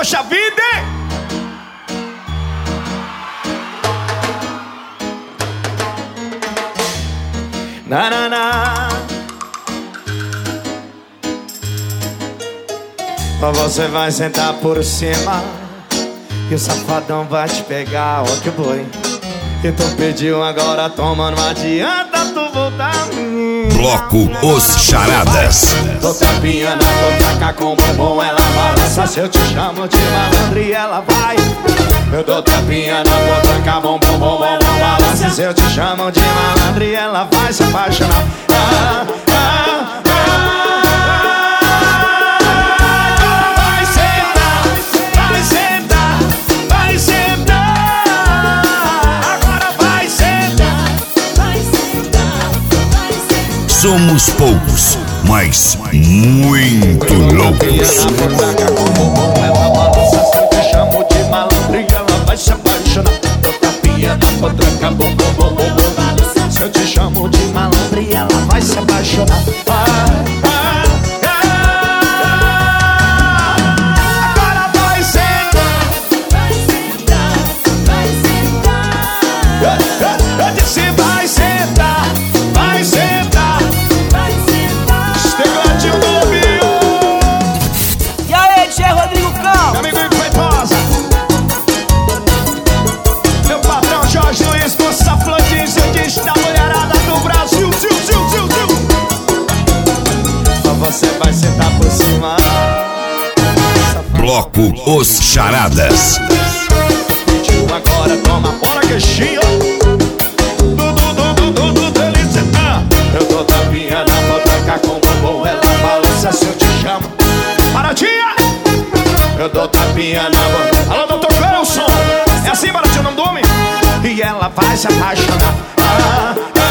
Poxa vida, hein? Na, na, na. Você vai sentar por cima que o safadão vai te pegar, ó que boi. E tu pediu, agora toma, não adianta tu voltar. Bloco Os Charadas. Tô tapinha na totaca com bombom, ela balança. Se eu te chamo de malandro e ela vai. Eu dou tapinha na totaca, bombom, bombom, balança. Se eu te chamo de malandro e ela vai se apaixonar. Ah, ah, ah. Somos poucos, mas muito loucos. Ela balança, se eu te chamo de malandro e ela vai se apaixonar. Eu tapinha na potranca, bom, bom, bom, bom, bom. Se eu te chamo de malandro e ela vai se apaixonar. Agora vai sentar. Vai sentar, vai sentar. Eu disse vai sentar, vai sentar. Você vai sentar por cima. Bloco Os Charadas. Pediu, agora toma fora queixinho. Delícia. Eu dou tapinha na boteca com bombom, ela balança se eu te chamo. Baratinha! Eu dou tapinha na boteca. Alô, doutor Cleuson. É assim, Baratinha, o nome do homem? E ela vai se apaixonar.